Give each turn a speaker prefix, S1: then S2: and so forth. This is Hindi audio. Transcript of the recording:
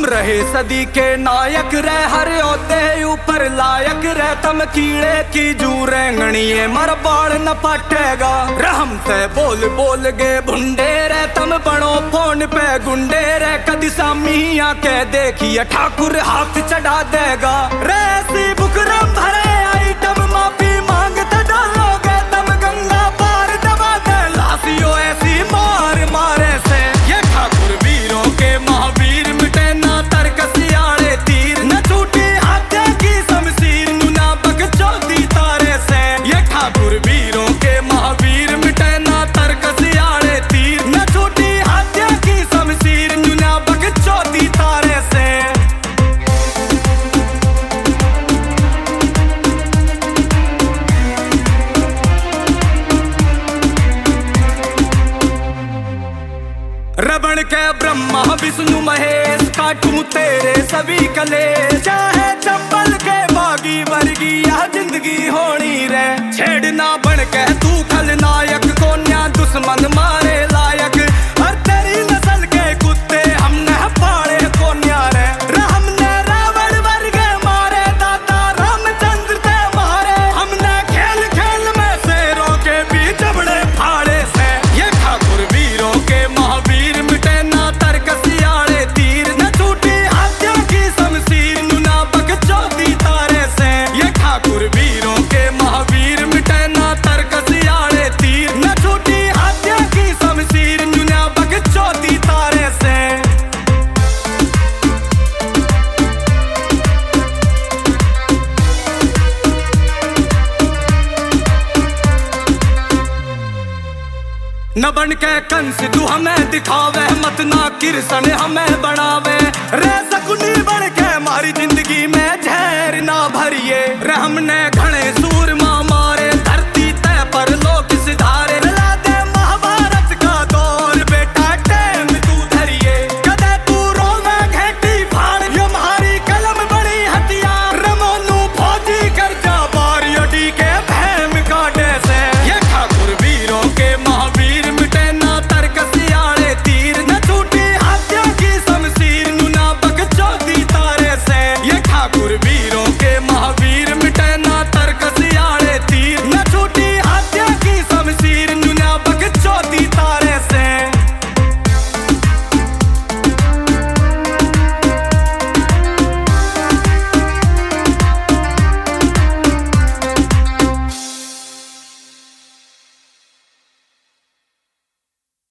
S1: रहे सदी के नायक रे, हर ओते ऊपर लायक रे। तम कीड़े की जू रेंगणिए मर बाल न पाटेगा। रहम से बोल बोल गे भुंडे रे, तम बनो फोन पे गुंडे रे। कदी सामी आके देखिए ठाकुर हाथ चढ़ा देगा रे। सी बुकरम भरे आइटम माफी मांगते डालोगे, तम गंगा पार दबा दे लाशियों ऐसी मार मारे से। ये ठाकुर वीरों के महावीर मिटे ना तर्क सियाड़े तीर, न छूटी हत्या की शमशीर नुना बग चौथी तारे से। ये ठाकुर वीरों के महावीर मिटे ना तर्क सियाड़े तीर, न छूटी हत्या की शमशीर नुना बग चौथी तारे से। रबण के ब्रह्मा विष्णु महेश, काटूं तेरे सभी कले। चाहे चंबल के बागी वर्गी यह जिंदगी होनी रे। छेड़ना बन के तू खलनायक, कोन्या दुश्मन मारे लायक। और तेरी नस्ल के कुत्ते हमने पाले कोन्या रे। हमने रावण वर्गे मारे, दादा रामचंद्र ते मारे। हमने खेल खेल में शेरों के भी जबड़े फाड़े से। ये ठाकुर वीरों के महावीर मिटे ना तर्क सियाड़े तीर, न छूटी हत्या की शमशीर नुना बग चौथी तारे से। ये ठाकुर वीरों के महावीर मिटे ना तर्क सियाड़े तीर, न छूटी हत्या की शमशीर नुना बग चौथी तारे से। न बन के कंस तू हमें दिखावे, मत ना कृष्ण हमें बनावे रे। सकुनी बन के हमारी जिंदगी में जहर ना भरिए रे। हमने घने सूरमा मारे, धरती तय पर लोक सिधारे। ला दे महाभारत का दौर बेटा टेम तू धरिए। कदे तू रोवे घेटी फाड़, ये हमारी कलम बड़ी हथियार। रमोनू फौजी कर जा बार, योडी के भैम काटे से। ये ठाकुर वीरों के महावीर मिटे ना तर्क सियाड़े तीर, न छूटी हत्या की शमशीर नुना बग चौथी तारे से। ये ठाकुर वीरों के महावीर